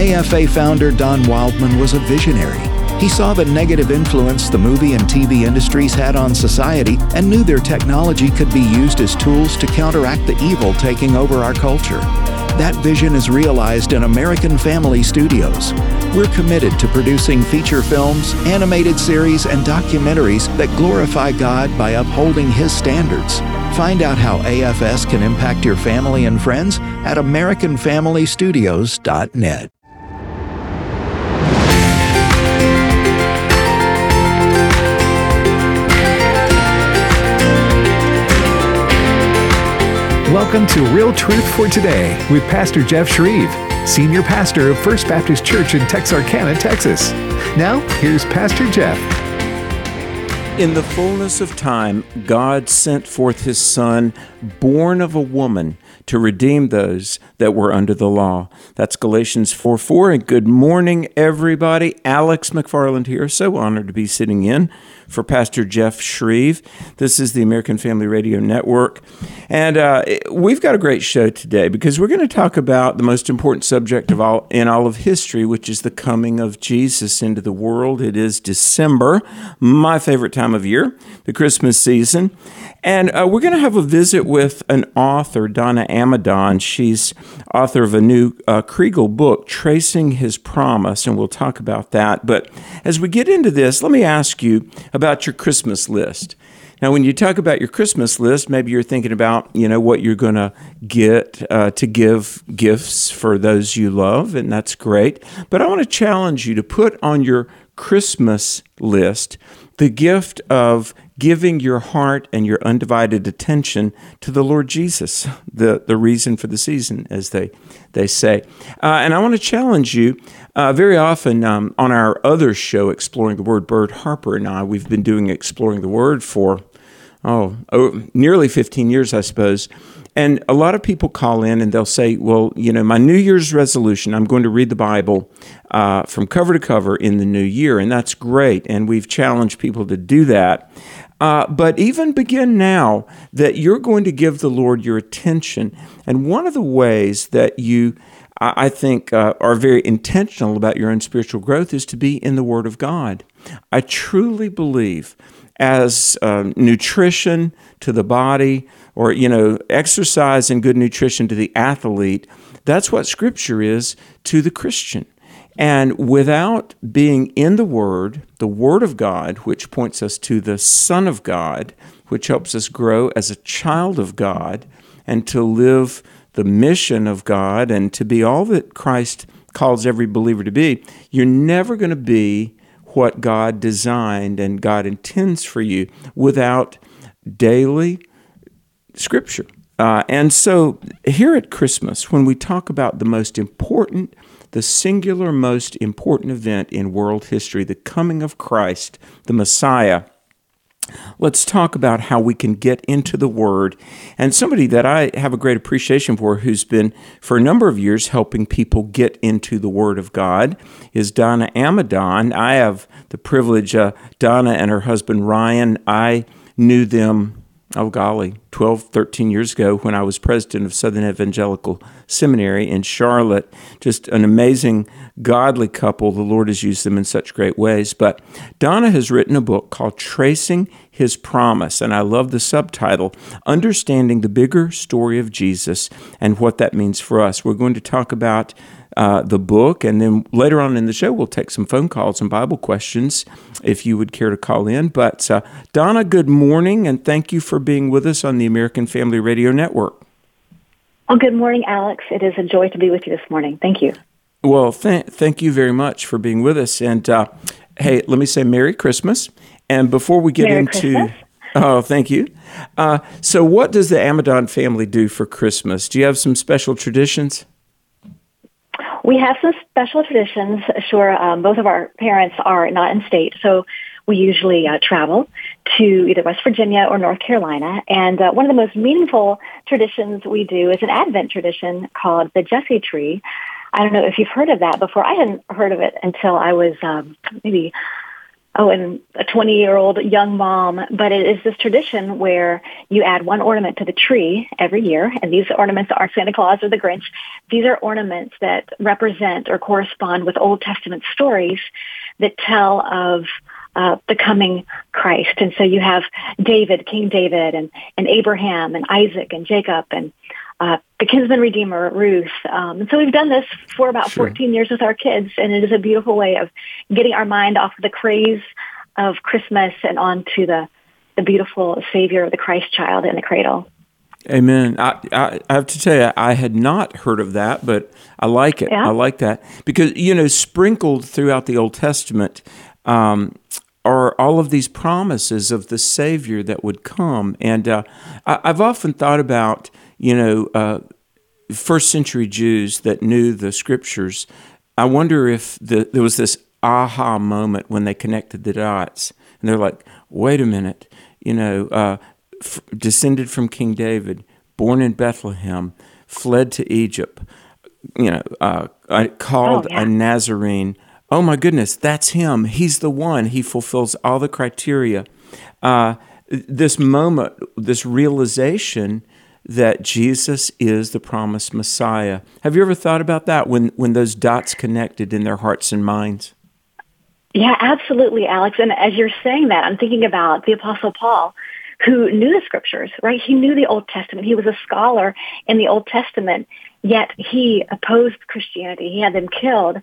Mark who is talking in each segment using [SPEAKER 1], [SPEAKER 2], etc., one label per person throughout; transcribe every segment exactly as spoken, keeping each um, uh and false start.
[SPEAKER 1] A F A founder Don Wildman was a visionary. He saw the negative influence the movie and T V industries had on society and knew their technology could be used as tools to counteract the evil taking over our culture. That vision is realized in American Family Studios. We're committed to producing feature films, animated series, and documentaries that glorify God by upholding His standards. Find out how A F S can impact your family and friends at American Family Studios dot net.
[SPEAKER 2] Welcome to Real Truth for Today with Pastor Jeff Shreve, Senior Pastor of First Baptist Church in Texarkana, Texas. Now, here's Pastor Jeff.
[SPEAKER 3] In the fullness of time, God sent forth His Son, born of a woman, to redeem those that were under the law. That's Galatians four four. And good morning, everybody. Alex McFarland here. So honored to be sitting in for Pastor Jeff Shreve. This is the American Family Radio Network. And uh, we've got a great show today because we're going to talk about the most important subject of all in all of history, which is the coming of Jesus into the world. It is December, my favorite time of year, the Christmas season. And uh, we're going to have a visit with an author, Donna Amidon. She's author of a new uh, Kriegel book, Tracing His Promise, and we'll talk about that. But as we get into this, let me ask you about your Christmas list. Now, when you talk about your Christmas list, maybe you're thinking about, you know, what you're going to get uh, to give gifts for those you love, and that's great. But I want to challenge you to put on your Christmas list the gift of giving your heart and your undivided attention to the Lord Jesus, the, the reason for the season, as they, they say. Uh, and I want to challenge you. Uh, very often um, on our other show, Exploring the Word, Bert Harper and I, we've been doing Exploring the Word for, oh, oh, nearly fifteen years, I suppose. And a lot of people call in and they'll say, well, you know, my New Year's resolution, I'm going to read the Bible uh, from cover to cover in the new year. And that's great. And we've challenged people to do that. Uh, but even begin now that you're going to give the Lord your attention. And one of the ways that you, I think, uh, are very intentional about your own spiritual growth is to be in the Word of God. I truly believe as uh, nutrition to the body, or, you know, exercise and good nutrition to the athlete, that's what Scripture is to the Christian. And without being in the Word, the Word of God, which points us to the Son of God, which helps us grow as a child of God, and to live the mission of God, and to be all that Christ calls every believer to be, you're never going to be what God designed and God intends for you without daily Scripture. Uh, and so here at Christmas, when we talk about the most important, the singular most important event in world history, the coming of Christ, the Messiah, let's talk about how we can get into the Word. And somebody that I have a great appreciation for, who's been for a number of years helping people get into the Word of God, is Donna Amidon. I have the privilege, uh, Donna and her husband Ryan, I knew them, oh golly, twelve, thirteen years ago when I was president of Southern Evangelical Seminary in Charlotte. Just an amazing, godly couple. The Lord has used them in such great ways. But Donna has written a book called Tracing His Promise, and I love the subtitle, Understanding the Bigger Story of Jesus and What That Means for Us. We're going to talk about Uh, the book, and then later on in the show, we'll take some phone calls and Bible questions if you would care to call in. But uh, Donna, good morning, and thank you for being with us on the American Family Radio Network.
[SPEAKER 4] Well, good morning, Alex. It is a joy to be with you this morning. Thank you.
[SPEAKER 3] Well, th- thank you very much for being with us. And uh, hey, let me say Merry Christmas. And before we get
[SPEAKER 4] Merry
[SPEAKER 3] into...
[SPEAKER 4] Christmas.
[SPEAKER 3] Oh, thank you. Uh, so what does the Amidon family do for Christmas? Do you have some special traditions?
[SPEAKER 4] We have some special traditions. Sure, um, both of our parents are not in state, so we usually uh, travel to either West Virginia or North Carolina. And uh, one of the most meaningful traditions we do is an Advent tradition called the Jesse Tree. I don't know if you've heard of that before. I hadn't heard of it until I was um, maybe oh, and a twenty-year-old young mom, but it is this tradition where you add one ornament to the tree every year, and these ornaments aren't Santa Claus or the Grinch. These are ornaments that represent or correspond with Old Testament stories that tell of uh, the coming Christ. And so you have David, King David, and, and Abraham, and Isaac, and Jacob, and uh, the kinsman redeemer, Ruth. Um, and so we've done this for about
[SPEAKER 3] Sure.
[SPEAKER 4] fourteen years with our kids, and it is a beautiful way of getting our mind off of the craze of Christmas and onto the, the beautiful Savior, the Christ child in the cradle.
[SPEAKER 3] Amen. I, I, I have to tell you, I had not heard of that, but I like it.
[SPEAKER 4] Yeah.
[SPEAKER 3] I like that. Because, you know, sprinkled throughout the Old Testament um, are all of these promises of the Savior that would come. And uh, I, I've often thought about, you know, uh, first century Jews that knew the Scriptures. I wonder if the, there was this aha moment when they connected the dots. And they're like, wait a minute, you know, uh, f- descended from King David, born in Bethlehem, fled to Egypt, you know, uh, uh, called
[SPEAKER 4] Oh, yeah.
[SPEAKER 3] a Nazarene. Oh my goodness, that's him. He's the one. He fulfills all the criteria. Uh, this moment, this realization that Jesus is the promised Messiah. Have you ever thought about that when, when those dots connected in their hearts and minds?
[SPEAKER 4] Yeah, absolutely, Alex. And as you're saying that, I'm thinking about the Apostle Paul, who knew the Scriptures, right? He knew the Old Testament. He was a scholar in the Old Testament, yet he opposed Christianity. He had them killed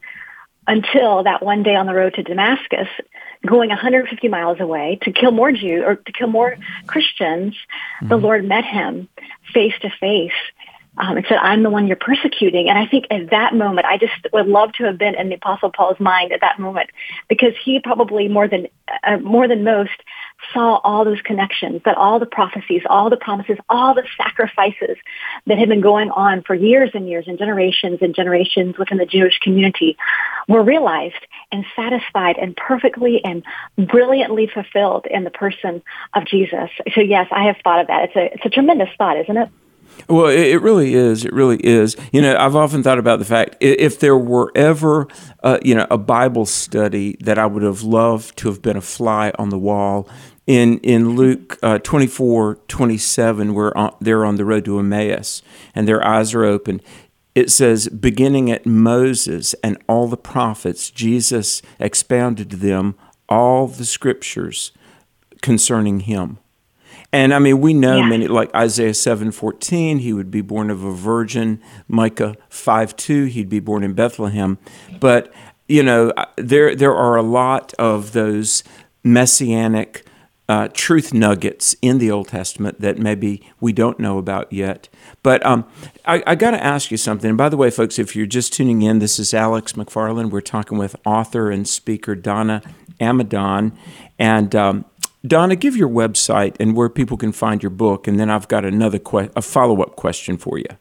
[SPEAKER 4] until that one day on the road to Damascus, going one hundred fifty miles away to kill more Jews or to kill more Christians, mm-hmm. the Lord met him face to face um, and said, I'm the one you're persecuting. And I think at that moment, I just would love to have been in the Apostle Paul's mind at that moment, because he probably more than uh, more than most saw all those connections, that all the prophecies, all the promises, all the sacrifices that had been going on for years and years and generations and generations within the Jewish community were realized and satisfied and perfectly and brilliantly fulfilled in the person of Jesus. So yes, I have thought of that. It's a, it's a tremendous thought, isn't it?
[SPEAKER 3] Well, it, it really is. It really is. You know, I've often thought about the fact, i- if there were ever, uh, you know, a Bible study that I would have loved to have been a fly on the wall. In in Luke uh, twenty-four twenty-seven, where on, they're on the road to Emmaus and their eyes are open, it says, beginning at Moses and all the prophets, Jesus expounded to them all the Scriptures concerning him. And I mean, we know
[SPEAKER 4] Yeah.
[SPEAKER 3] many, like Isaiah seven fourteen, he would be born of a virgin. Micah five two, he'd be born in Bethlehem. But, you know, there there are a lot of those messianic uh, truth nuggets in the Old Testament that maybe we don't know about yet. But um, I, I got to ask you something. And by the way, folks, if you're just tuning in, this is Alex McFarland. We're talking with author and speaker Donna Amidon. And um, Donna, give your website and where people can find your book, and then I've got another que- a follow-up question for you.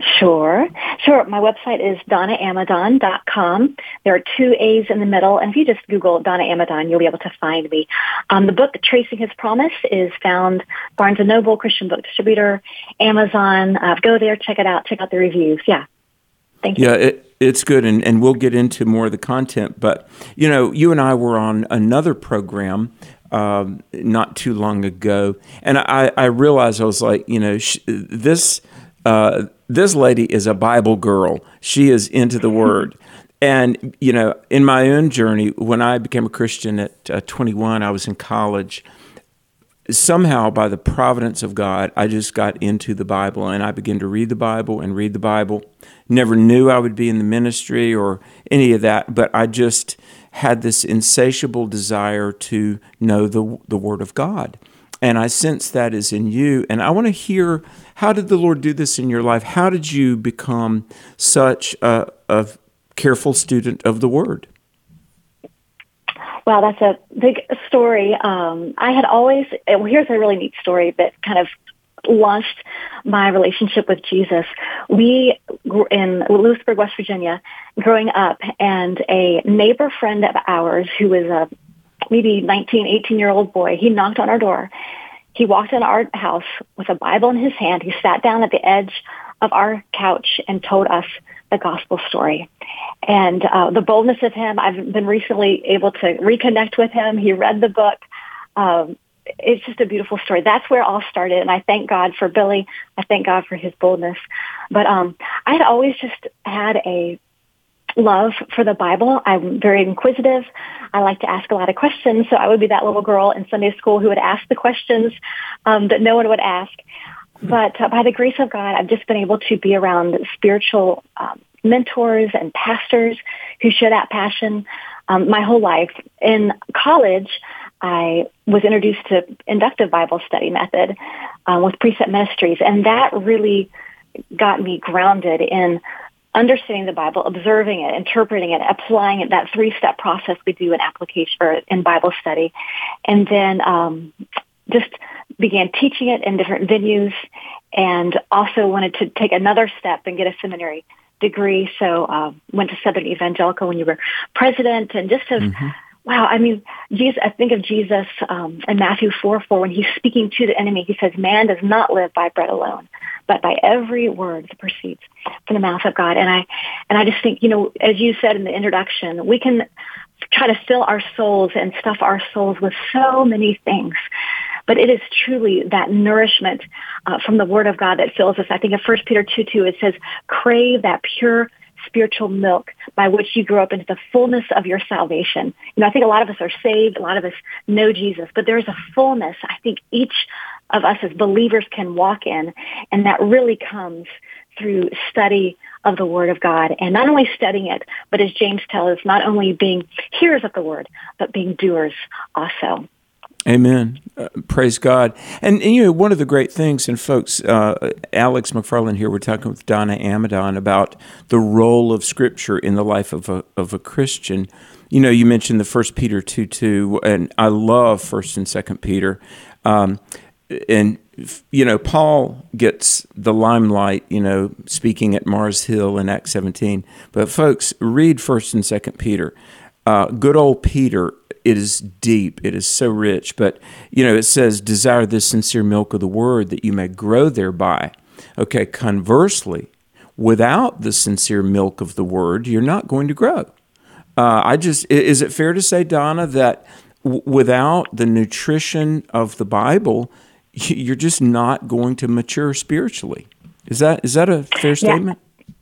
[SPEAKER 4] Sure. Sure. My website is donna amidon dot com. There are two A's in the middle, and if you just Google Donna Amidon, you'll be able to find me. Um, the book, Tracing His Promise, is found Barnes and Noble, Christian Book Distributor, Amazon. Uh, go there, check it out, check out the reviews. Yeah. Thank you.
[SPEAKER 3] Yeah, it, it's good, and, and we'll get into more of the content. But, you know, you and I were on another program um, not too long ago, and I, I realized, I was like, you know, sh- this uh, this lady is a Bible girl. She is into the Word. And, you know, in my own journey, when I became a Christian at uh, twenty-one, I was in college. Somehow, by the providence of God, I just got into the Bible, and I began to read the Bible and read the Bible. Never knew I would be in the ministry or any of that, but I just had this insatiable desire to know the the Word of God. And I sense that is in you. And I want to hear, how did the Lord do this in your life? How did you become such a, a careful student of the Word?
[SPEAKER 4] Well, that's a big story. Um, I had always, well, here's a really neat story that kind of launched my relationship with Jesus. We grew in Lewisburg, West Virginia, growing up, and a neighbor friend of ours who was a maybe nineteen, eighteen-year-old boy, he knocked on our door. He walked in our house with a Bible in his hand. He sat down at the edge of our couch and told us the gospel story. And uh, the boldness of him, I've been recently able to reconnect with him. He read the book. Um, it's just a beautiful story. That's where it all started. And I thank God for Billy. I thank God for his boldness. But um, I had always just had a love for the Bible. I'm very inquisitive. I like to ask a lot of questions. So I would be that little girl in Sunday school who would ask the questions um, that no one would ask. But uh, by the grace of God, I've just been able to be around spiritual um, mentors and pastors who share that passion um, my whole life. In college, I was introduced to inductive Bible study method um, with Precept Ministries, and that really got me grounded in understanding the Bible, observing it, interpreting it, applying it, that three-step process we do in application or in Bible study, and then um, just began teaching it in different venues, and also wanted to take another step and get a seminary degree. So uh, went to Southern Evangelical when you were president, and just have, mm-hmm. wow, I mean, Jesus, I think of Jesus um, in Matthew four four, when he's speaking to the enemy, he says, man does not live by bread alone, but by every word that proceeds from the mouth of God. And I, and I just think, you know, as you said in the introduction, we can try to fill our souls and stuff our souls with so many things. But it is truly that nourishment uh, from the Word of God that fills us. I think of First Peter two two, it says, crave that pure spiritual milk by which you grow up into the fullness of your salvation. You know, I think a lot of us are saved. A lot of us know Jesus, but there's a fullness I think each of us as believers can walk in, and that really comes through study of the Word of God. And not only studying it, but as James tells us, not only being hearers of the Word, but being doers also.
[SPEAKER 3] Amen. Uh, praise God. And, and, you know, one of the great things, and folks, uh, Alex McFarland here, we're talking with Donna Amidon about the role of Scripture in the life of a, of a Christian. You know, you mentioned the First Peter two two, and I love First and Second Peter. Um, and, you know, Paul gets the limelight, you know, speaking at Mars Hill in Acts seventeen. But, folks, read First and Second Peter. Uh, good old Peter, it is deep, it is so rich, but, you know, it says, desire the sincere milk of the word that you may grow thereby. Okay, conversely, without the sincere milk of the word, you're not going to grow. Uh, I just, is it fair to say, Donna, that w- without the nutrition of the Bible, you're just not going to mature spiritually? Is that is that a fair statement?
[SPEAKER 4] Yeah.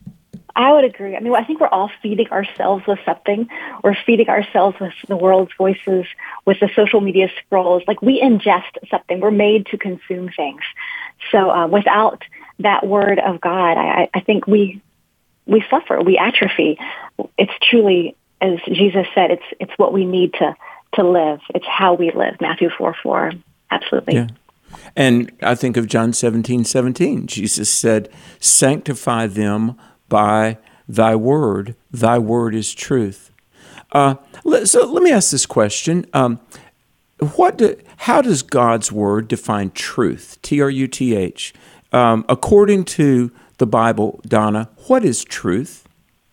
[SPEAKER 4] I would agree. I mean, I think we're all feeding ourselves with something. We're feeding ourselves with the world's voices, with the social media scrolls. Like, we ingest something. We're made to consume things. So uh, without that Word of God, I, I think we we suffer. We atrophy. It's truly, as Jesus said, it's it's what we need to to live. It's how we live. Matthew four four. Absolutely.
[SPEAKER 3] Yeah. And I think of John seventeen seventeen. Jesus said, sanctify them by thy word. Thy word is truth. Uh, so let me ask this question. Um, what do, how does God's word define truth? T R U T H. Um, according to the Bible, Donna, what is truth?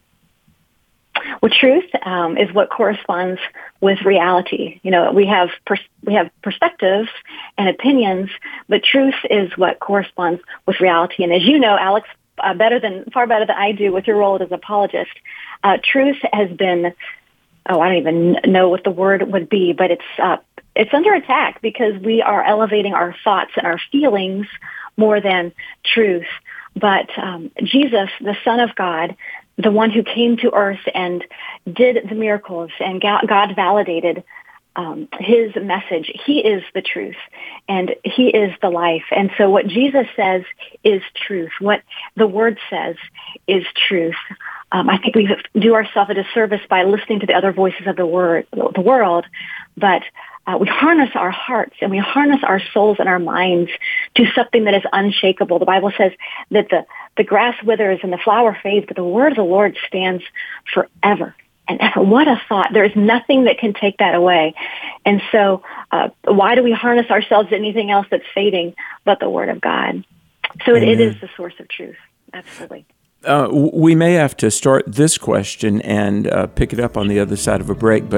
[SPEAKER 4] Well, truth um, is what corresponds with reality. You know, we have pers- we have perspectives and opinions, but truth is what corresponds with reality. And as you know, Alex, Uh, better than far better than I do with your role as apologist. Uh, truth has been, oh, I don't even know what the word would be, but it's uh, it's under attack because we are elevating our thoughts and our feelings more than truth. But um, Jesus, the Son of God, the one who came to earth and did the miracles, and God validated Um, his message. He is the truth, and he is the life. And so what Jesus says is truth. What the Word says is truth. Um, I think we do ourselves a disservice by listening to the other voices of the word, the world, but uh, we harness our hearts and we harness our souls and our minds to something that is unshakable. The Bible says that the, the grass withers and the flower fades, but the word of the Lord stands forever. And what a thought. There's nothing that can take that away. And so uh, why do we harness ourselves to anything else that's fading but the Word of God? So it, it is the source of truth. Absolutely.
[SPEAKER 3] Uh, we may have to start this question and uh, pick it up on the other side of a break, but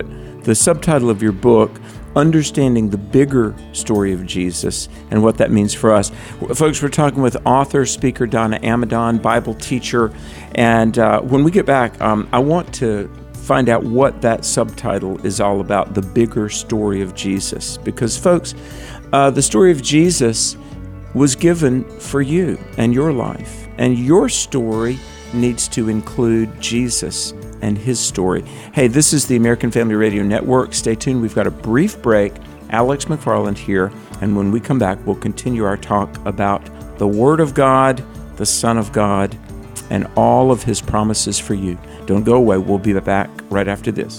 [SPEAKER 3] the subtitle of your book, Understanding the Bigger Story of Jesus and What That Means for Us. Folks, we're talking with author, speaker Donna Amidon, Bible teacher, and uh, when we get back, um, I want to find out what that subtitle is all about, the bigger story of Jesus. Because, folks, uh, the story of Jesus was given for you and your life, and your story needs to include Jesus and his story. Hey, this is the American Family Radio Network. Stay tuned. We've got a brief break. Alex McFarland here. And when we come back, we'll continue our talk about the Word of God, the Son of God, and all of his promises for you. Don't go away. We'll be back right after this.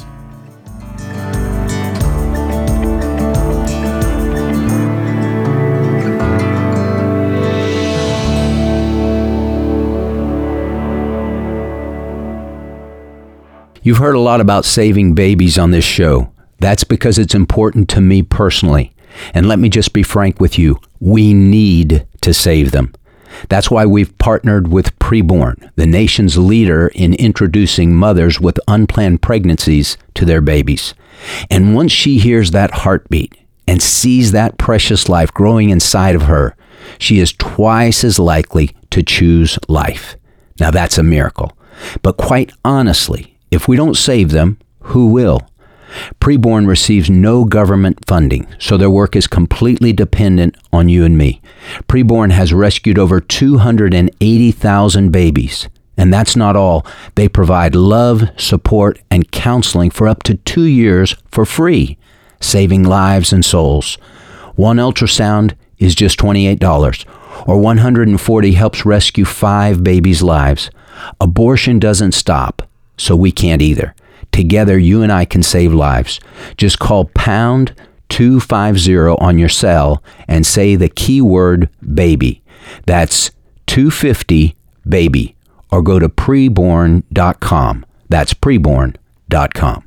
[SPEAKER 5] You've heard a lot about saving babies on this show. That's because it's important to me personally. And let me just be frank with you. We need to save them. That's why we've partnered with Preborn, the nation's leader in introducing mothers with unplanned pregnancies to their babies. And once she hears that heartbeat and sees that precious life growing inside of her, she is twice as likely to choose life. Now that's a miracle. But quite honestly, if we don't save them, who will? Preborn receives no government funding, so their work is completely dependent on you and me. Preborn has rescued over two hundred eighty thousand babies. And that's not all. They provide love, support, and counseling for up to two years for free, saving lives and souls. One ultrasound is just twenty-eight dollars, or one hundred forty dollars helps rescue five babies' lives. Abortion doesn't stop. So we can't either. Together, you and I can save lives. Just call pound two fifty on your cell and say the keyword baby. That's two fifty baby. Or go to preborn dot com. That's preborn dot com.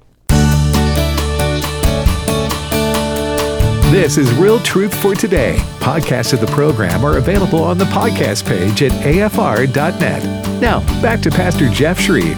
[SPEAKER 2] This is Real Truth for Today. Podcasts of the program are available on the podcast page at A F R dot net. Now, back to Pastor Jeff Shreve.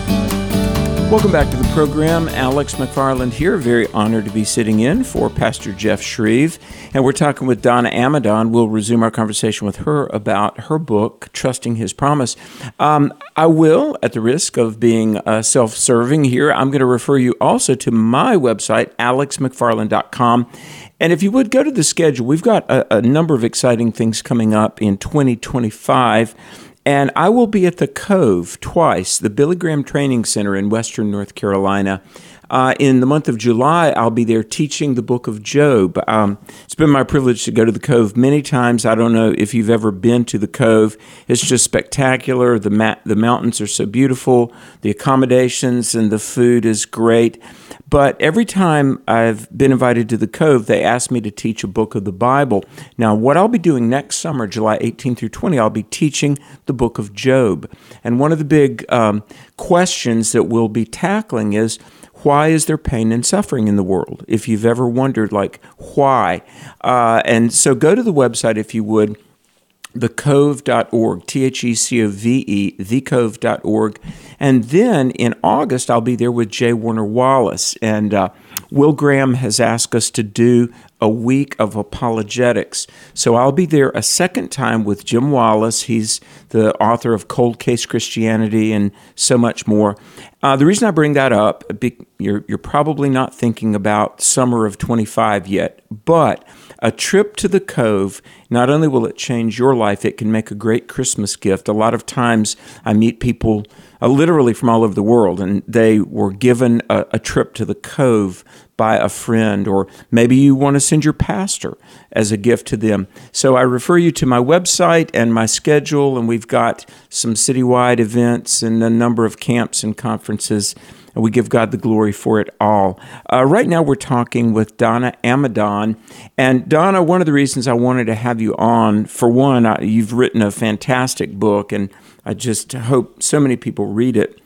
[SPEAKER 3] Welcome back to the program. Alex McFarland here. Very honored to be sitting in for Pastor Jeff Shreve. And we're talking with Donna Amidon. We'll resume our conversation with her about her book, Trusting His Promise. Um, I will, at the risk of being uh, self-serving here, I'm going to refer you also to my website, alex mcfarland dot com. And if you would, go to the schedule. We've got a, a number of exciting things coming up in twenty twenty-five. And I will be at the Cove twice, the Billy Graham Training Center in Western North Carolina. Uh, in the month of July, I'll be there teaching the book of Job. Um, it's been my privilege to go to the Cove many times. I don't know if you've ever been to the Cove. It's just spectacular. The ma- the mountains are so beautiful. The accommodations and the food is great. But every time I've been invited to the Cove, they ask me to teach a book of the Bible. Now, what I'll be doing next summer, July eighteenth through twentieth, I'll be teaching the book of Job. And one of the big um, questions that we'll be tackling is, why is there pain and suffering in the world? If you've ever wondered, like, why? Uh, and so go to the website, if you would, the cove dot org, T H E C O V E, the cove dot org. And then in August, I'll be there with J. Warner Wallace. And uh, Will Graham has asked us to do a week of apologetics. So I'll be there a second time with Jim Wallace. He's the author of Cold Case Christianity and so much more. Uh, the reason I bring that up, you're, you're probably not thinking about summer of twenty-five yet, but a trip to the Cove, not only will it change your life, it can make a great Christmas gift. A lot of times I meet people uh, literally from all over the world, and they were given a, a trip to the Cove by a friend, or maybe you want to send your pastor as a gift to them. So I refer you to my website and my schedule, and we've got some citywide events and a number of camps and conferences, and we give God the glory for it all. Uh, right now we're talking with Donna Amidon, and Donna, one of the reasons I wanted to have you on, for one, I, you've written a fantastic book, and I just hope so many people read it,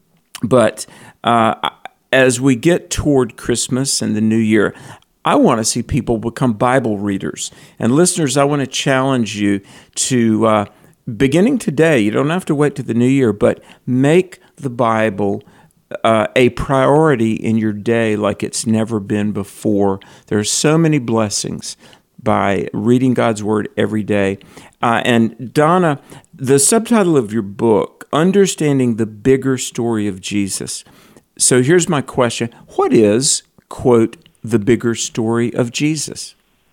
[SPEAKER 3] but uh, as we get toward Christmas and the New Year, I want to see people become Bible readers. And listeners, I want to challenge you to, uh, beginning today, you don't have to wait to the New Year, but make the Bible uh, a priority in your day like it's never been before. There's so many blessings by reading God's Word every day. Uh, and Donna, the subtitle of your book, Understanding the Bigger Story of Jesus. So here's my question. What is, quote, the bigger story of Jesus?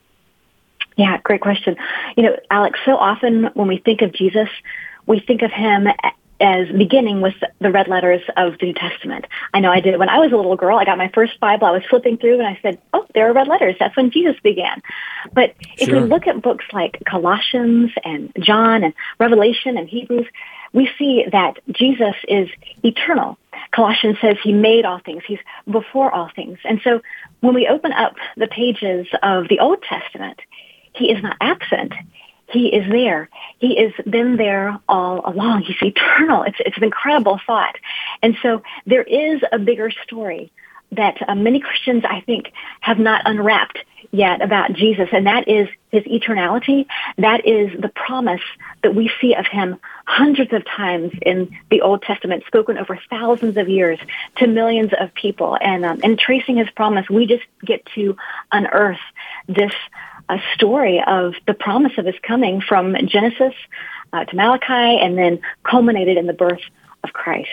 [SPEAKER 4] Yeah, great question. You know, Alex, so often when we think of Jesus, we think of him as beginning with the red letters of the New Testament. I know I did. When I was a little girl, I got my first Bible. I was flipping through and I said, oh, there are red letters. That's when Jesus began. But if
[SPEAKER 3] Sure.
[SPEAKER 4] we look at books like Colossians and John and Revelation and Hebrews, we see that Jesus is eternal. Colossians says he made all things. He's before all things. And so when we open up the pages of the Old Testament, he is not absent. He is there. He has been there all along. He's eternal. It's it's an incredible thought. And so there is a bigger story that uh, many Christians, I think, have not unwrapped yet about Jesus, and that is his eternality. That is the promise that we see of him hundreds of times in the Old Testament, spoken over thousands of years to millions of people. And, um, and tracing his promise, we just get to unearth this a story of the promise of his coming from Genesis uh, to Malachi, and then culminated in the birth of Christ.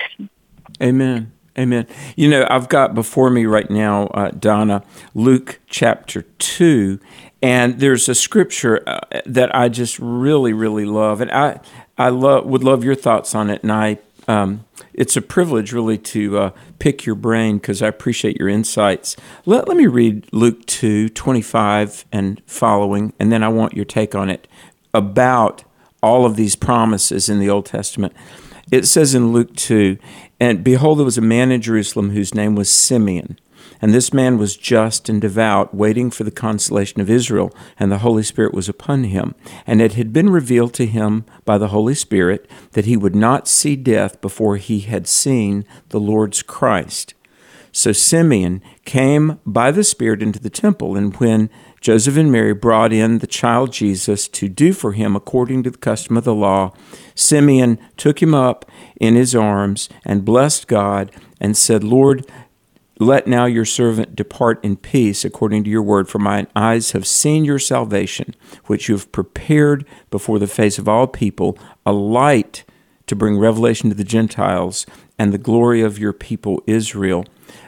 [SPEAKER 3] Amen. Amen. You know, I've got before me right now, uh, Donna, Luke chapter two, and there's a scripture uh, that I just really, really love, and I, I love would love your thoughts on it. And I, um, it's a privilege really to uh, pick your brain because I appreciate your insights. Let Let me read Luke two twenty-five and following, and then I want your take on it about all of these promises in the Old Testament. It says in Luke two, and behold, there was a man in Jerusalem whose name was Simeon. And this man was just and devout, waiting for the consolation of Israel, and the Holy Spirit was upon him. And it had been revealed to him by the Holy Spirit that he would not see death before he had seen the Lord's Christ. So Simeon came by the Spirit into the temple, and when Joseph and Mary brought in the child Jesus to do for him according to the custom of the law, Simeon took him up in his arms and blessed God and said, Lord, let now your servant depart in peace according to your word, for mine eyes have seen your salvation, which you have prepared before the face of all people, a light to bring revelation to the Gentiles and the glory of your people Israel.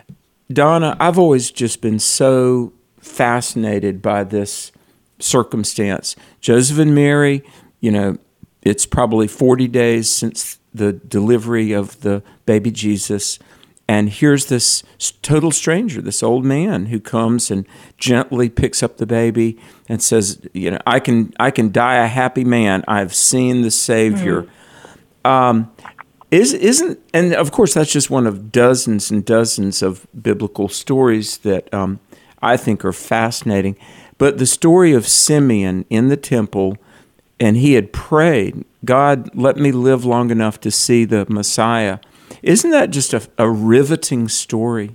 [SPEAKER 3] Donna, I've always just been so fascinated by this circumstance. Joseph and Mary, you know, it's probably forty days since the delivery of the baby Jesus. And here's this total stranger, this old man who comes and gently picks up the baby and says, you know, I can I can die a happy man. I've seen the Savior. Mm. Um, is, isn't, and of course, that's just one of dozens and dozens of biblical stories that um, I think are fascinating. But the story of Simeon in the temple, and he had prayed, God, let me live long enough to see the Messiah. Isn't that just a, a riveting story?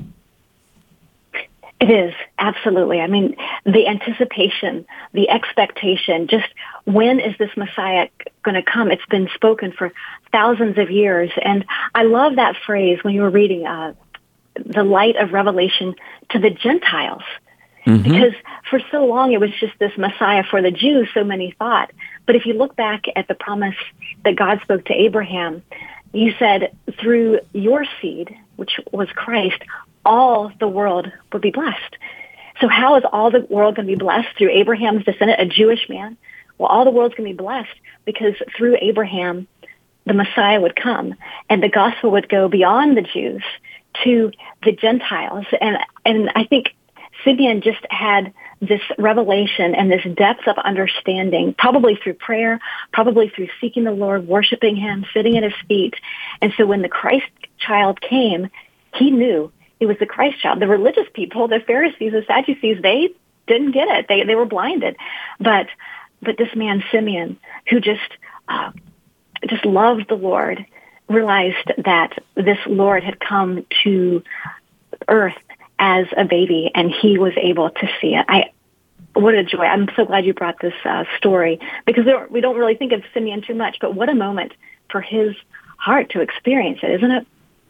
[SPEAKER 4] It is, absolutely. I mean, the anticipation, the expectation, just when is this Messiah going to come? It's been spoken for thousands of years. And I love that phrase when you were reading uh, the light of revelation to the Gentiles. Mm-hmm. Because for so long it was just this Messiah for the Jews, so many thought. But if you look back at the promise that God spoke to Abraham, you said, through your seed, which was Christ, all the world would be blessed. So how is all the world going to be blessed? Through Abraham's descendant, a Jewish man? Well, all the world's going to be blessed because through Abraham, the Messiah would come, and the gospel would go beyond the Jews to the Gentiles. And and I think Simeon just had this revelation and this depth of understanding, probably through prayer, probably through seeking the Lord, worshiping him, sitting at his feet. And so when the Christ child came, he knew it was the Christ child. The religious people, the Pharisees, the Sadducees, they didn't get it. They they were blinded. But but this man, Simeon, who just uh, just loved the Lord, realized that this Lord had come to earth as a baby, and he was able to see it. I, what a joy. I'm so glad you brought this uh, story, because there, we don't really think of Simeon too much, but what a moment for his heart to experience it, isn't it?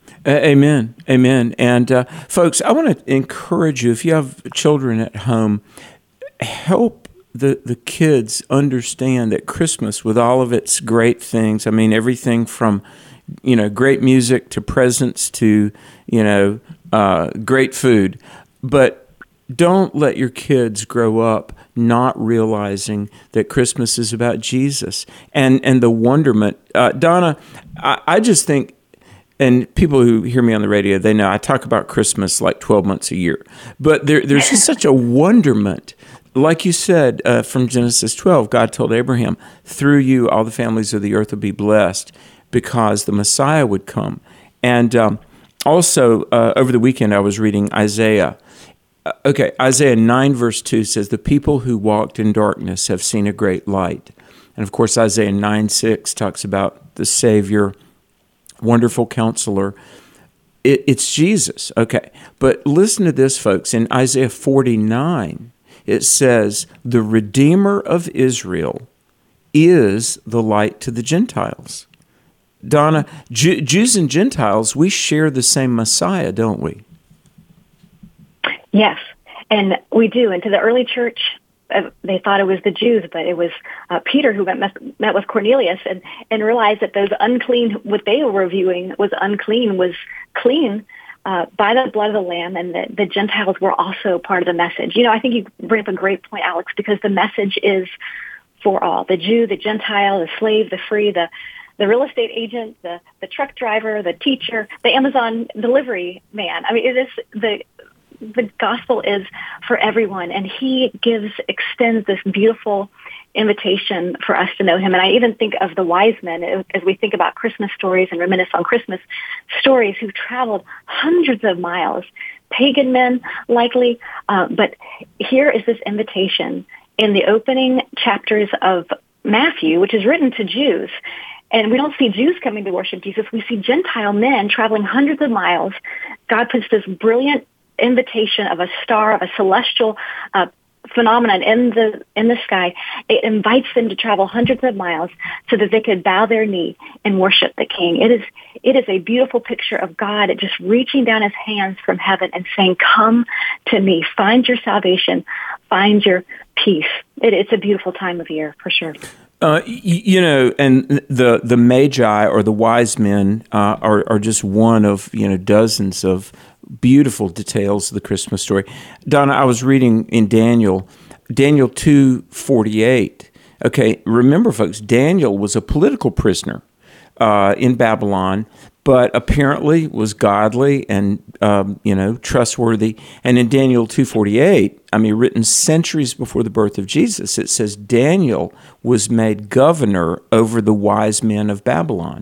[SPEAKER 3] Uh, amen. Amen. And uh, folks, I want to encourage you, if you have children at home, help the, the kids understand that Christmas, with all of its great things, I mean, everything from, you know, great music to presents to, you know, uh, great food, but don't let your kids grow up not realizing that Christmas is about Jesus and, and the wonderment. Uh, Donna, I, I just think, and people who hear me on the radio, they know I talk about Christmas like twelve months a year. But there, there's just such a wonderment. Like you said, uh, from Genesis twelve, God told Abraham, through you, all the families of the earth will be blessed because the Messiah would come. And um, also, uh, over the weekend, I was reading Isaiah. Uh, okay, Isaiah nine, verse two says, the people who walked in darkness have seen a great light. And of course, Isaiah nine six talks about the Savior, Wonderful Counselor. It, it's Jesus. Okay. But listen to this, folks. In Isaiah forty-nine, it says, the Redeemer of Israel is the light to the Gentiles. Donna, Jew, Jews and Gentiles, we share the same Messiah, don't we?
[SPEAKER 4] Yes, and we do. And to the early church, uh, they thought it was the Jews, but it was uh, Peter who met, met with Cornelius and, and realized that those unclean, what they were viewing was unclean, was clean uh, by the blood of the Lamb, and that the Gentiles were also part of the message. You know, I think you bring up a great point, Alex, because the message is for all. The Jew, the Gentile, the slave, the free, the the real estate agent, the, the truck driver, the teacher, the Amazon delivery man. I mean, it is the the gospel is for everyone, and he gives, extends this beautiful invitation for us to know him. And I even think of the wise men as we think about Christmas stories and reminisce on Christmas stories who traveled hundreds of miles, pagan men likely, uh, but here is this invitation in the opening chapters of Matthew, which is written to Jews. And we don't see Jews coming to worship Jesus. We see Gentile men traveling hundreds of miles. God puts this brilliant invitation of a star, of a celestial uh, phenomenon in the in the sky. It invites them to travel hundreds of miles so that they could bow their knee and worship the King. It is it is a beautiful picture of God just reaching down his hands from heaven and saying, come to me, find your salvation, find your peace. It, it's a beautiful time of year, for sure.
[SPEAKER 3] Uh, you, you know, and the the Magi or the wise men uh, are are just one of you know dozens of beautiful details of the Christmas story. Donna, I was reading in Daniel, Daniel two forty-eight. Okay, remember, folks, Daniel was a political prisoner uh, in Babylon, but apparently was godly and um, you know trustworthy. And in Daniel two forty-eight, I mean, written centuries before the birth of Jesus, it says Daniel was made governor over the wise men of Babylon.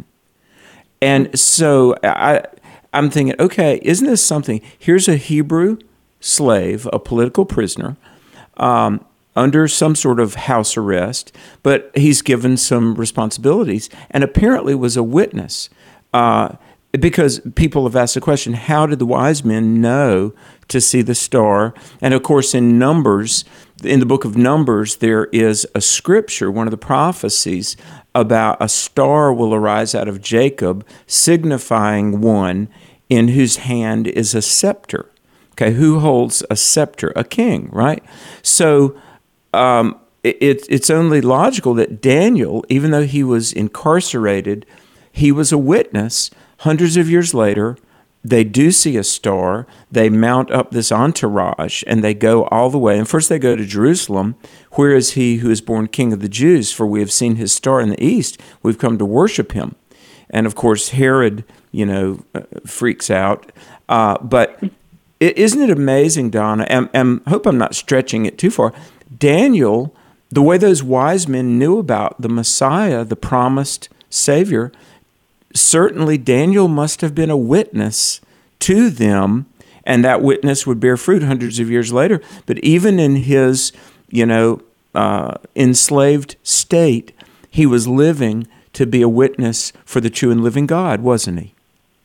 [SPEAKER 3] And so I, I'm thinking, okay, isn't this something? Here's a Hebrew slave, a political prisoner, um, under some sort of house arrest, but he's given some responsibilities and apparently was a witness. Uh, because people have asked the question, how did the wise men know to see the star? And of course, in Numbers, in the book of Numbers, there is a scripture, one of the prophecies, about a star will arise out of Jacob, signifying one in whose hand is a scepter. Okay, who holds a scepter? A king, right? So um, it, it's only logical that Daniel, even though he was incarcerated, he was a witness. Hundreds of years later, they do see a star. They mount up this entourage, and they go all the way. And first they go to Jerusalem. Where is he who is born King of the Jews? For we have seen his star in the east. We've come to worship him. And of course, Herod, you know, uh, freaks out. Uh, but it, isn't it amazing, Donna? And, and I hope I'm not stretching it too far. Daniel, the way those wise men knew about the Messiah, the promised Savior, certainly Daniel must have been a witness to them, and that witness would bear fruit hundreds of years later. But even in his, you know, uh, enslaved state, he was living to be a witness for the true and living God, wasn't he?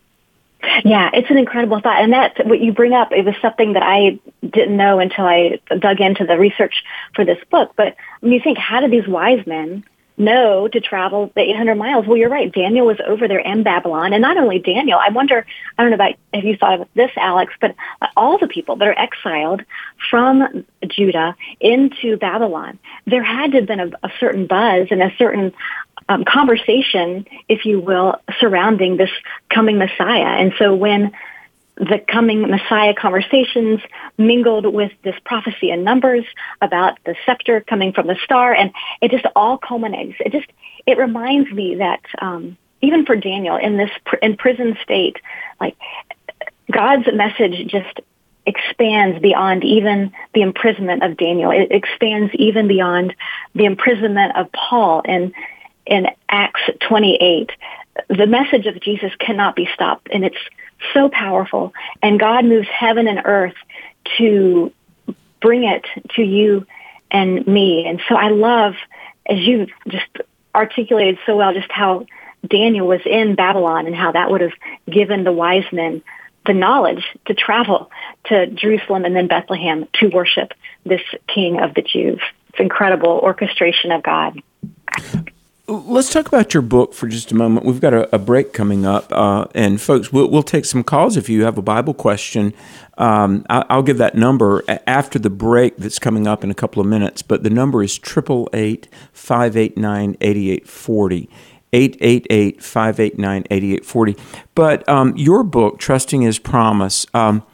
[SPEAKER 4] Yeah, it's an incredible thought. And that's what you bring up. It was something that I didn't know until I dug into the research for this book. But when you think, how did these wise men know to travel the eight hundred miles. Well, you're right. Daniel was over there in Babylon. And not only Daniel, I wonder, I don't know about if you thought of this, Alex, but all the people that are exiled from Judah into Babylon, there had to have been a, a certain buzz and a certain um, conversation, if you will, surrounding this coming Messiah. And so when the coming Messiah conversations mingled with this prophecy in Numbers about the scepter coming from the star, and it just all culminates. It just, it reminds me that um, even for Daniel in this pr- in prison state, like God's message just expands beyond even the imprisonment of Daniel. It expands even beyond the imprisonment of Paul in in Acts twenty-eight. The message of Jesus cannot be stopped, and it's so powerful, and God moves heaven and earth to bring it to you and me. And so I love, as you just articulated so well, just how Daniel was in Babylon and how that would have given the wise men the knowledge to travel to Jerusalem and then Bethlehem to worship this King of the Jews. It's incredible orchestration of God.
[SPEAKER 3] Let's talk about your book for just a moment. We've got a, a break coming up, uh, and folks, we'll, we'll take some calls if you have a Bible question. Um, I, I'll give that number after the break that's coming up in a couple of minutes, but the number is eight eight eight, five eight nine, eight eight four zero, eight eight eight, five eight nine, eight eight four zero. But um, your book, Trusting His Promise, um,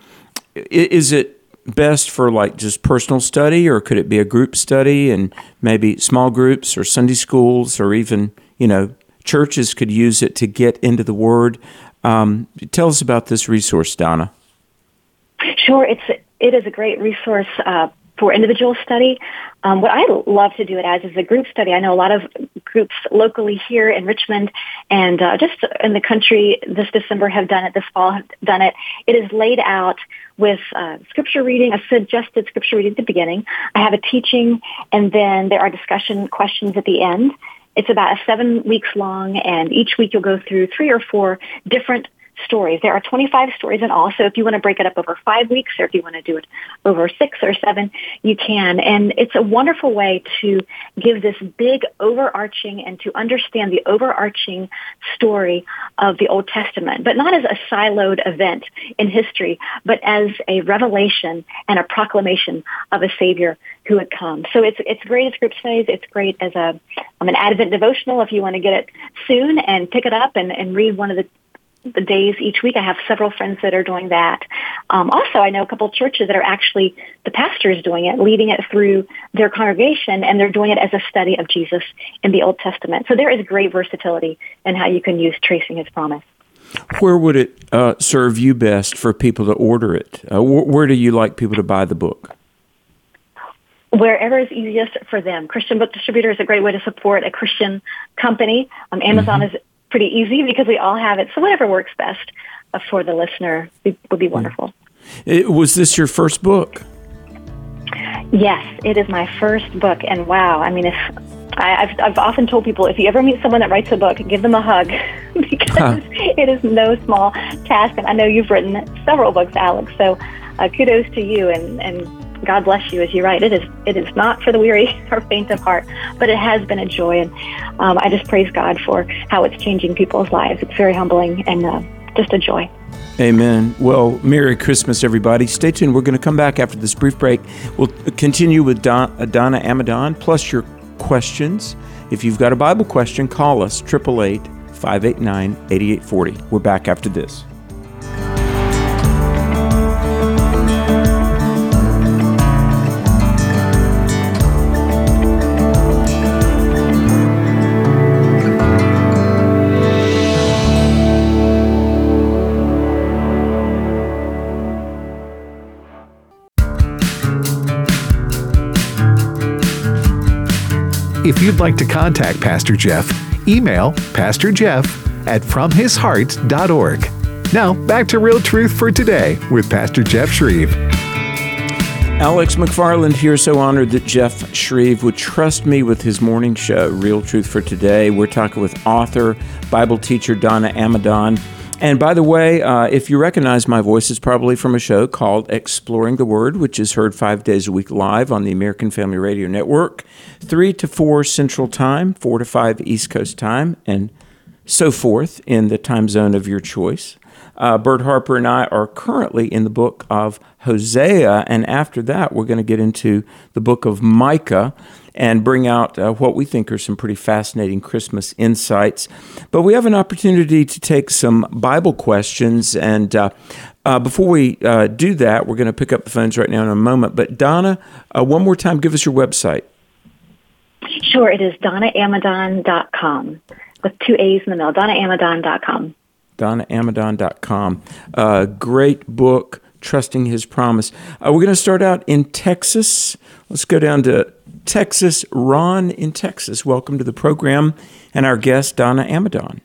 [SPEAKER 3] is it best for like just personal study, or could it be a group study and maybe small groups or Sunday schools, or even, you know, churches could use it to get into the Word? Um, tell us about this resource, Donna.
[SPEAKER 4] Sure. It's, it is a great resource uh, for individual study. Um, what I love to do it as is a group study. I know a lot of groups locally here in Richmond and uh, just in the country this December have done it, this fall have done it. It is laid out with uh, scripture reading, a suggested scripture reading at the beginning. I have a teaching, and then there are discussion questions at the end. It's about seven weeks long, and each week you'll go through three or four different stories. There are twenty-five stories in all, so if you want to break it up over five weeks or if you want to do it over six or seven, you can. And it's a wonderful way to give this big overarching and to understand the overarching story of the Old Testament, but not as a siloed event in history, but as a revelation and a proclamation of a Savior who had come. So it's it's great as group studies. It's great as a um, an Advent devotional if you want to get it soon and pick it up and, and read one of the the days each week. I have several friends that are doing that. Um, also, I know a couple of churches that are actually, the pastor is doing it, leading it through their congregation, and they're doing it as a study of Jesus in the Old Testament. So there is great versatility in how you can use Tracing His Promise.
[SPEAKER 3] Where would it uh, serve you best for people to order it? Uh, wh- where do you like people to buy the book?
[SPEAKER 4] Wherever is easiest for them. Christian Book Distributor is a great way to support a Christian company. Um, Amazon mm-hmm. is pretty easy because we all have it. So whatever works best uh, for the listener would be wonderful.
[SPEAKER 3] It, was this your first book?
[SPEAKER 4] Yes, it is my first book. And wow, I mean, if I, I've, I've often told people, if you ever meet someone that writes a book, give them a hug because huh. it is no small task. And I know you've written several books, Alex. So uh, kudos to you, and, and God bless you as you write. It is it is not for the weary or faint of heart, but it has been a joy. And um, I just praise God for how it's changing people's lives. It's very humbling and uh, just a joy.
[SPEAKER 3] Amen. Well, Merry Christmas, everybody. Stay tuned. We're going to come back after this brief break. We'll continue with Don, uh, Donna Amidon, plus your questions. If you've got a Bible question, call us, eight eight eight, five eight nine, eight eight four zero. We're back after this.
[SPEAKER 2] If you'd like to contact Pastor Jeff, email Pastor Jeff at from his heart dot org. Now, back to Real Truth for Today with Pastor Jeff Shreve.
[SPEAKER 3] Alex McFarland here, so honored that Jeff Shreve would trust me with his morning show, Real Truth for Today. We're talking with author, Bible teacher Donna Amidon. And by the way, uh, if you recognize my voice, it's probably from a show called Exploring the Word, which is heard five days a week live on the American Family Radio Network, three to four Central Time, four to five East Coast Time, and so forth in the time zone of your choice. Uh, Bert Harper and I are currently in the book of Hosea, and after that, we're going to get into the book of Micah and bring out uh, what we think are some pretty fascinating Christmas insights. But we have an opportunity to take some Bible questions, and uh, uh, before we uh, do that, we're going to pick up the phones right now in a moment. But Donna, uh, one more time, give us your website.
[SPEAKER 4] Sure, it is donna amadon dot com with two A's in the middle, donna amadon dot com.
[SPEAKER 3] donna amadon dot com. Uh, great book, Trusting His Promise. Uh, we're going to start out in Texas. Let's go down to Texas. Ron in Texas, welcome to the program, and our guest, Donna Amadon.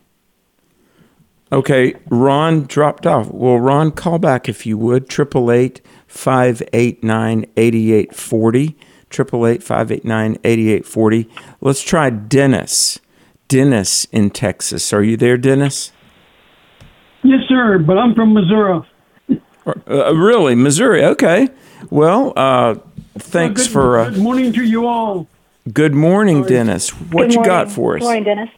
[SPEAKER 3] Okay, Ron dropped off. Well, Ron, call back if you would, eight eight eight, five eight nine, eight eight four zero, eight eight eight, five eight nine, eight eight four zero. Let's try Dennis. Dennis in Texas. Are you there, Dennis?
[SPEAKER 6] Yes, sir, but I'm from Missouri.
[SPEAKER 3] Uh, really? Missouri? Okay. Well, uh, thanks
[SPEAKER 6] well, good,
[SPEAKER 3] for... Uh,
[SPEAKER 6] good morning to you all.
[SPEAKER 3] Good morning, Sorry. Dennis. What
[SPEAKER 4] good
[SPEAKER 3] you
[SPEAKER 4] morning.
[SPEAKER 3] got for us?
[SPEAKER 4] Good morning, Dennis.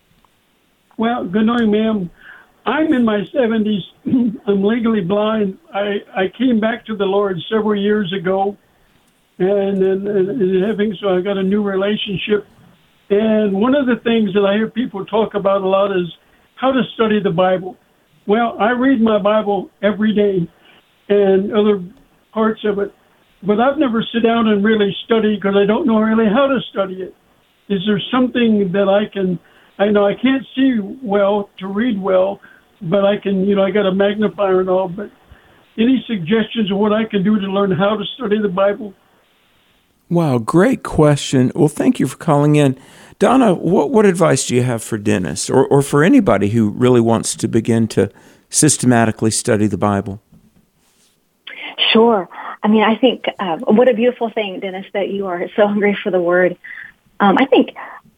[SPEAKER 6] Well, good morning, ma'am. I'm in my seventies. I'm legally blind. I, I came back to the Lord several years ago, and, and, and having so I got a new relationship. And one of the things that I hear people talk about a lot is how to study the Bible. Well, I read my Bible every day and other parts of it, but I've never sit down and really study because I don't know really how to study it. Is there something that I can, I know I can't see well to read well, but I can, you know, I got a magnifier and all, but any suggestions of what I can do to learn how to study the Bible?
[SPEAKER 3] Wow, great question. Well, thank you for calling in. Donna, what, what advice do you have for Dennis or, or for anybody who really wants to begin to systematically study the Bible?
[SPEAKER 4] Sure. I mean, I think uh, what a beautiful thing, Dennis, that you are so hungry for the Word. Um, I think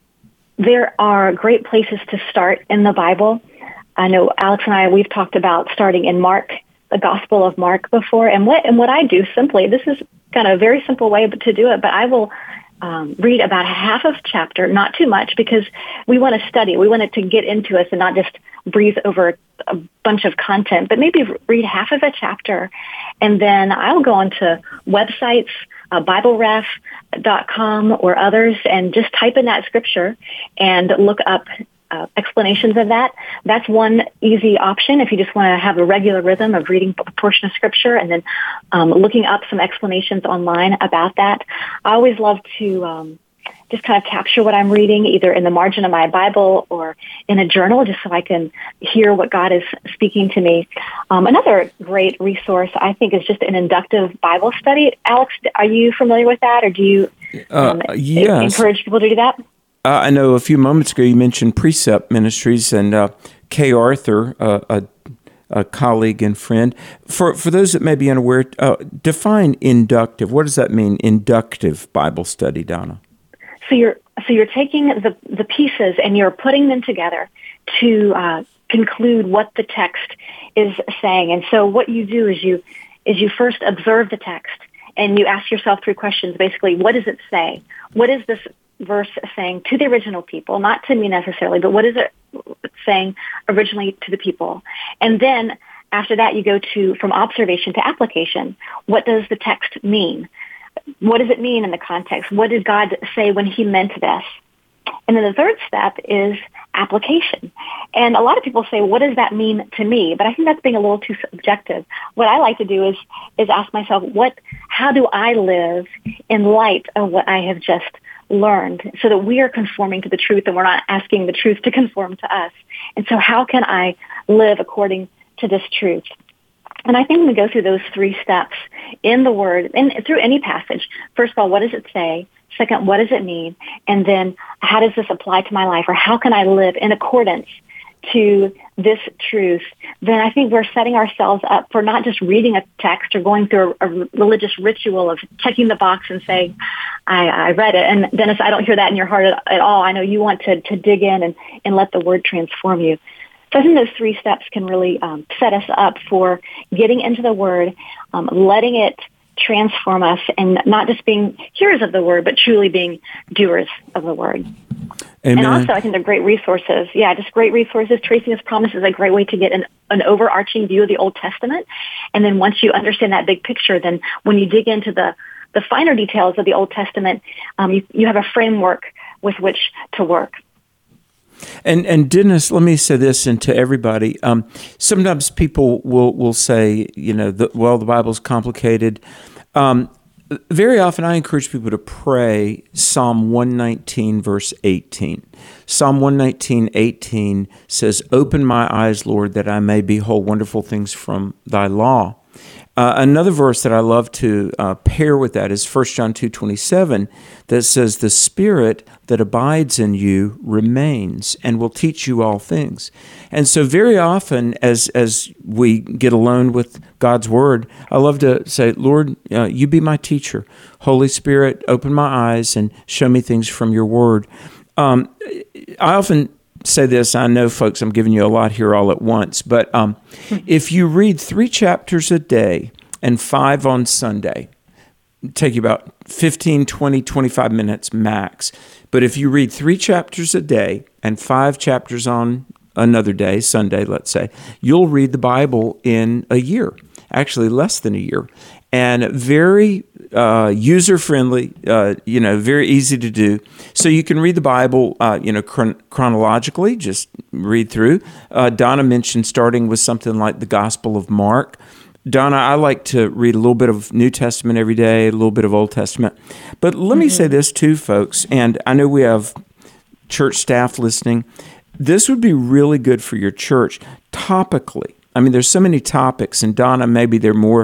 [SPEAKER 4] there are great places to start in the Bible. I know Alex and I, we've talked about starting in Mark, the Gospel of Mark before. And what and what I do simply, this is kind of a very simple way to do it, but I will um, read about half of a chapter, not too much, because we want to study. We want it to get into us and not just breeze over a bunch of content, but maybe read half of a chapter. And then I'll go onto websites, uh, Bible Ref dot com or others, and just type in that scripture and look up uh, explanations of that. That's one easy option if you just want to have a regular rhythm of reading a portion of scripture and then um, looking up some explanations online about that. I always love to um, just kind of capture what I'm reading, either in the margin of my Bible or in a journal, just so I can hear what God is speaking to me. Um, another great resource, I think, is just an inductive Bible study. Alex, are you familiar with that, or do you um,
[SPEAKER 3] uh, yes.
[SPEAKER 4] encourage people to do that?
[SPEAKER 3] Uh, I know a few moments ago you mentioned Precept Ministries and uh, Kay Arthur, uh, a, a colleague and friend. For for those that may be unaware, uh, define inductive. What does that mean, inductive Bible study, Donna?
[SPEAKER 4] So you're so you're taking the, the pieces and you're putting them together to uh, conclude what the text is saying. And so what you do is you is you first observe the text and you ask yourself three questions. Basically, what does it say? What is this verse saying to the original people? Not to me necessarily, but what is it saying originally to the people? And then after that, you go to from observation to application. What does the text mean? What does it mean in the context? What did God say when he meant this? And then the third step is application. And a lot of people say, what does that mean to me? But I think that's being a little too subjective. What I like to do is is ask myself, what, how do I live in light of what I have just learned, so that we are conforming to the truth and we're not asking the truth to conform to us? And so how can I live according to this truth? And I think when we go through those three steps in the Word, and through any passage, first of all, what does it say? Second, what does it mean? And then how does this apply to my life? Or how can I live in accordance to this truth? Then I think we're setting ourselves up for not just reading a text or going through a, a religious ritual of checking the box and saying, I, I read it. And Dennis, I don't hear that in your heart at, at all. I know you want to, to dig in and, and let the Word transform you. So I think those three steps can really um, set us up for getting into the Word, um, letting it transform us, and not just being hearers of the Word, but truly being doers of the Word.
[SPEAKER 3] Amen.
[SPEAKER 4] And also, I think they're great resources. Yeah, just great resources. Tracing His Promise is a great way to get an, an overarching view of the Old Testament. And then once you understand that big picture, then when you dig into the, the finer details of the Old Testament, um, you, you have a framework with which to work.
[SPEAKER 3] And and Dennis, let me say this, and to everybody, um, sometimes people will, will say, you know, the, well, the Bible's complicated. Um, very often I encourage people to pray Psalm one nineteen, verse eighteen. Psalm one nineteen, eighteen says, "Open my eyes, Lord, that I may behold wonderful things from thy law." Uh, another verse that I love to uh, pair with that is First John two twenty-seven, that says, "The Spirit that abides in you remains and will teach you all things." And so very often as as we get alone with God's Word, I love to say, "Lord, uh, you be my teacher. Holy Spirit, open my eyes and show me things from your Word." Um, I often say this, I know, folks, I'm giving you a lot here all at once, but um, if you read three chapters a day and five on Sunday, it'd take you about fifteen, twenty, twenty-five minutes max. But if you read three chapters a day and five chapters on another day, Sunday, let's say, you'll read the Bible in a year, actually less than a year. And very uh, user-friendly, uh, you know, very easy to do. So you can read the Bible, uh, you know, chron- chronologically, just read through. Uh, Donna mentioned starting with something like the Gospel of Mark. Donna, I like to read a little bit of New Testament every day, a little bit of Old Testament. But let mm-hmm. me say this too, folks, and I know we have church staff listening. This would be really good for your church topically. I mean, there's so many topics, and Donna, maybe they're more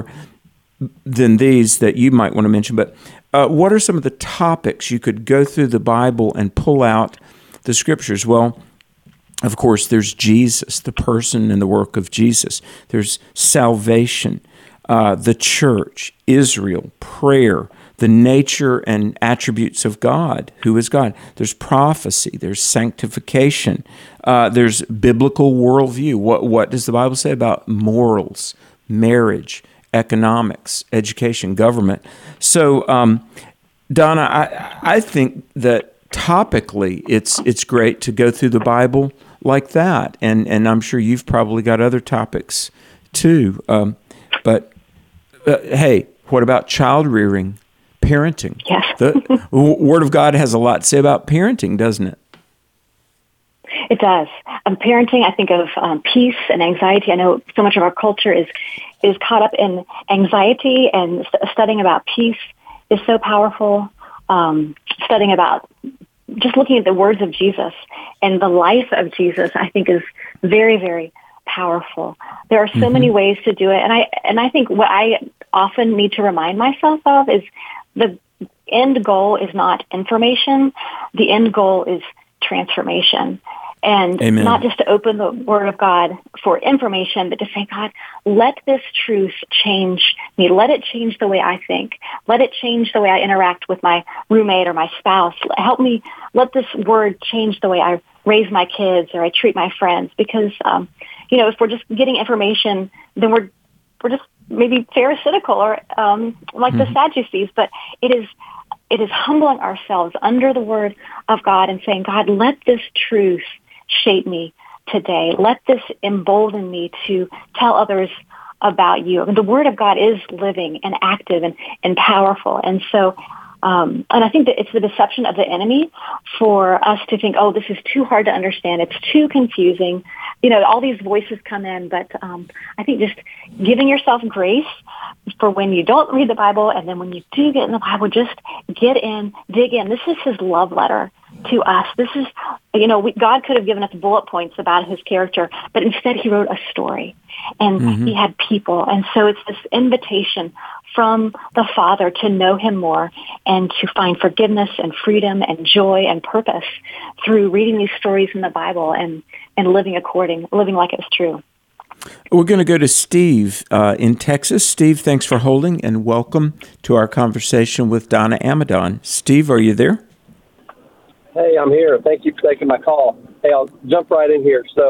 [SPEAKER 3] than these that you might want to mention, but uh, what are some of the topics you could go through the Bible and pull out the Scriptures? Well, of course, there's Jesus, the person and the work of Jesus. There's salvation, uh, the church, Israel, prayer, the nature and attributes of God, who is God. There's prophecy, there's sanctification, uh, there's biblical worldview. What, what does the Bible say about morals, marriage, economics, education, government? So, um, Donna, I, I think that topically it's it's great to go through the Bible like that, and and I'm sure you've probably got other topics too. Um, but uh, hey, what about child rearing, parenting?
[SPEAKER 4] Yes.
[SPEAKER 3] The Word of God has a lot to say about parenting, doesn't it?
[SPEAKER 4] It does. Um, parenting, I think of um, peace and anxiety. I know so much of our culture is is caught up in anxiety, and st- studying about peace is so powerful. Um, studying about just looking at the words of Jesus and the life of Jesus, I think is very, very powerful. There are so mm-hmm. many ways to do it. And I, and I think what I often need to remind myself of is the end goal is not information. The end goal is transformation. And
[SPEAKER 3] Amen.
[SPEAKER 4] Not just to open the Word of God for information, but to say, God, let this truth change me. Let it change the way I think. Let it change the way I interact with my roommate or my spouse. Help me, let this Word change the way I raise my kids or I treat my friends. Because, um, you know, if we're just getting information, then we're we're just maybe pharisaical or um, like mm-hmm. the Sadducees. But it is it is humbling ourselves under the Word of God and saying, God, let this truth shape me today. Let this embolden me to tell others about you. I mean, the Word of God is living and active and, and powerful. And so, um, and I think that it's the deception of the enemy for us to think, oh, this is too hard to understand. It's too confusing. You know, all these voices come in, but um, I think just giving yourself grace for when you don't read the Bible, and then when you do get in the Bible, just get in, dig in. This is His love letter to us. This is, you know, we, God could have given us bullet points about His character, but instead He wrote a story, and mm-hmm. He had people. And so it's this invitation from the Father to know Him more and to find forgiveness and freedom and joy and purpose through reading these stories in the Bible and, and living according, living like it's true.
[SPEAKER 3] We're going to go to Steve uh, in Texas. Steve, thanks for holding, and welcome to our conversation with Donna Amidon. Steve, are you there?
[SPEAKER 7] Hey, I'm here. Thank you for taking my call. Hey, I'll jump right in here. So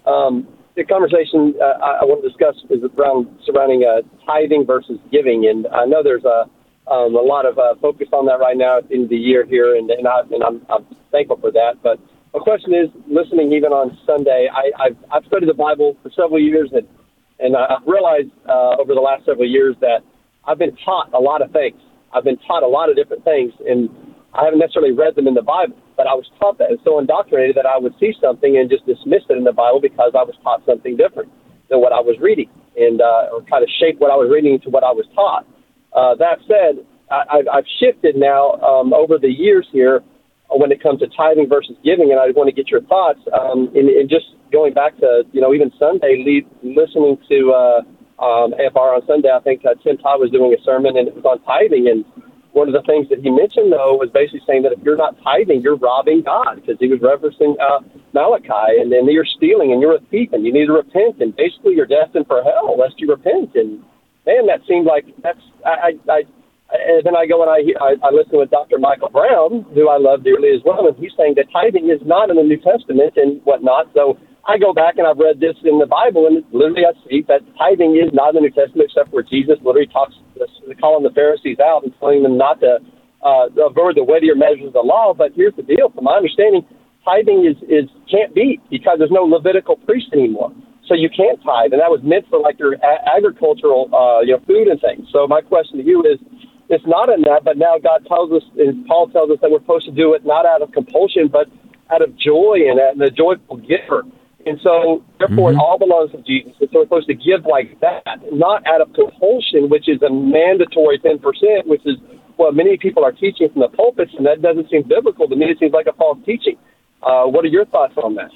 [SPEAKER 7] Um, the conversation uh, I, I want to discuss is around surrounding uh, tithing versus giving, and I know there's a um, a lot of uh, focus on that right now at the end of the year here, and and, I, and I'm, I'm thankful for that. But my question is, listening even on Sunday, I, I've I've studied the Bible for several years, and and I've realized uh, over the last several years that I've been taught a lot of things. I've been taught a lot of different things, and I haven't necessarily read them in the Bible, but I was taught that. And so indoctrinated that I would see something and just dismiss it in the Bible because I was taught something different than what I was reading, and uh, or kind of shape what I was reading to what I was taught. Uh, that said, I, I've, I've shifted now um, over the years here when it comes to tithing versus giving, and I want to get your thoughts. Um, and, and just going back to, you know, even Sunday, lead, listening to uh, um, A F R on Sunday, I think uh, Tim Todd was doing a sermon, and it was on tithing, and one of the things that he mentioned, though, was basically saying that if you're not tithing, you're robbing God, because he was referencing uh, Malachi, and then you're stealing and you're a thief and you need to repent, and basically you're destined for hell lest you repent. And man, that seemed like that's I. I, I and then I go and I, I I listen with Doctor Michael Brown, who I love dearly as well, and he's saying that tithing is not in the New Testament and whatnot. So I go back and I've read this in the Bible, and literally I see that tithing is not in the New Testament, except where Jesus literally talks, calling the Pharisees out and telling them not to uh, avoid the weightier measures of the law. But here's the deal: from my understanding, tithing is, is can't be, because there's no Levitical priest anymore. So you can't tithe, and that was meant for like your a- agricultural, uh, you know, food and things. So my question to you is, it's not in that, but now God tells us, and Paul tells us that we're supposed to do it not out of compulsion, but out of joy and, and the joyful giver. And so, therefore, mm-hmm. it all belongs to Jesus. And so we're supposed to give like that, not out of compulsion, which is a mandatory ten percent, which is what many people are teaching from the pulpits, and that doesn't seem biblical to me. It seems like a false teaching. Uh, what are your thoughts on that?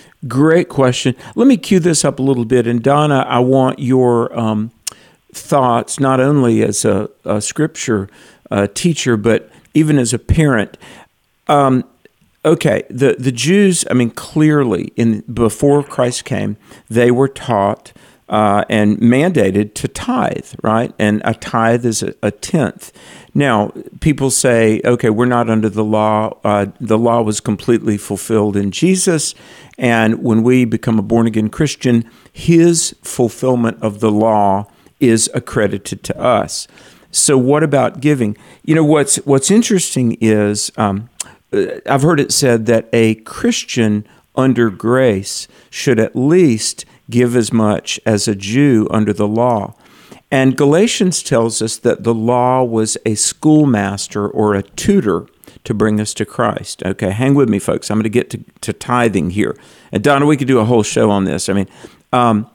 [SPEAKER 3] Great question. Let me cue this up a little bit. And Donna, I want your um, thoughts, not only as a, a scripture uh, teacher, but even as a parent. Um, okay, the, the Jews, I mean, clearly, in before Christ came, they were taught uh, and mandated to tithe, right? And a tithe is a, a tenth. Now, people say, okay, we're not under the law. Uh, the law was completely fulfilled in Jesus. And when we become a born-again Christian, his fulfillment of the law is accredited to us. So what about giving? You know, what's what's interesting is um, I've heard it said that a Christian under grace should at least give as much as a Jew under the law. And Galatians tells us that the law was a schoolmaster or a tutor to bring us to Christ. Okay, hang with me, folks. I'm going to get to, to tithing here. And Donna, we could do a whole show on this. I mean, um,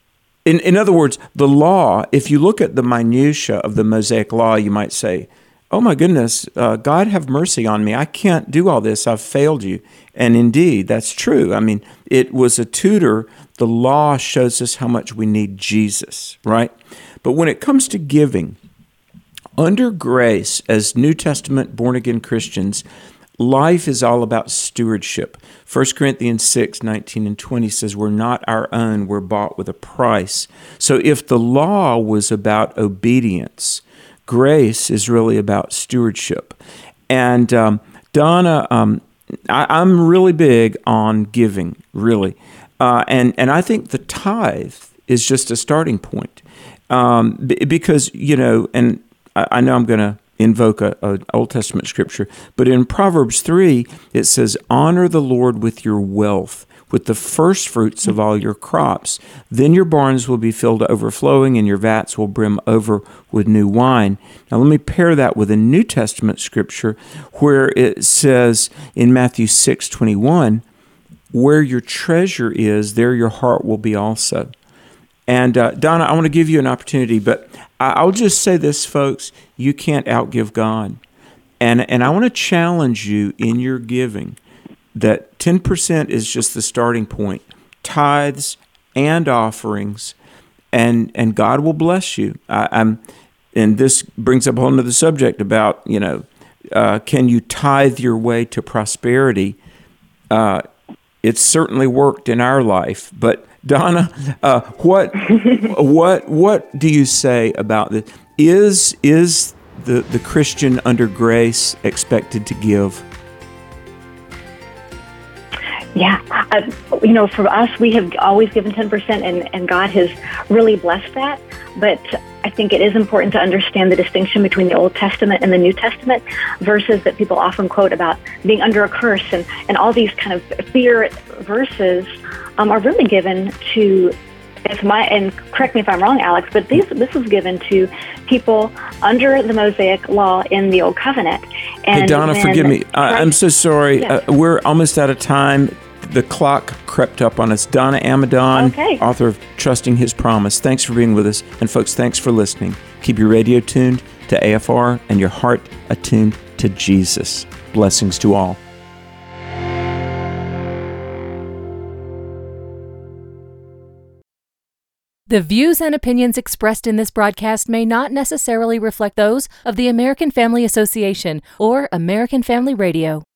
[SPEAKER 3] in, in other words, the law, if you look at the minutia of the Mosaic law, you might say, oh my goodness, uh, God have mercy on me. I can't do all this. I've failed you. And indeed, that's true. I mean, it was a tutor. The law shows us how much we need Jesus, right? But when it comes to giving, under grace, as New Testament born-again Christians, life is all about stewardship. First Corinthians six, nineteen and twenty says, we're not our own, we're bought with a price. So if the law was about obedience, grace is really about stewardship. And um, Donna, um, I, I'm really big on giving, really. Uh, and, and I think the tithe is just a starting point. Um, b- because, you know, and I, I know I'm going to invoke a, a Old Testament scripture, but in Proverbs three, it says, honor the Lord with your wealth, with the first fruits of all your crops. Then your barns will be filled to overflowing, and your vats will brim over with new wine. Now let me pair that with a New Testament scripture where it says in Matthew six twenty-one, where your treasure is, there your heart will be also. And uh, Donna, I want to give you an opportunity, but I'll just say this, folks, you can't outgive God. And, and I want to challenge you in your giving that ten percent is just the starting point, tithes and offerings, and and God will bless you. I, I'm, and this brings up a whole other subject about, you know, uh, can you tithe your way to prosperity? Uh, it's certainly worked in our life, but Donna, uh, what what what do you say about this? Is is the the Christian under grace expected to give?
[SPEAKER 4] Yeah. Uh, you know, for us, we have always given ten percent, and, and God has really blessed that. But I think it is important to understand the distinction between the Old Testament and the New Testament, verses that people often quote about being under a curse, and, and all these kind of fear verses um, are really given to, it's my, and correct me if I'm wrong, Alex, but these, this was given to people under the Mosaic law in the Old Covenant. And
[SPEAKER 3] hey, Donna, forgive me. I, I'm so sorry.
[SPEAKER 4] Yes.
[SPEAKER 3] Uh, we're almost out of time. The clock crept up on us. Donna Amadon,
[SPEAKER 4] okay.
[SPEAKER 3] author of Trusting His Promise. Thanks for being with us. And folks, thanks for listening. Keep your radio tuned to A F R and your heart attuned to Jesus. Blessings to all.
[SPEAKER 8] The views and opinions expressed in this broadcast may not necessarily reflect those of the American Family Association or American Family Radio.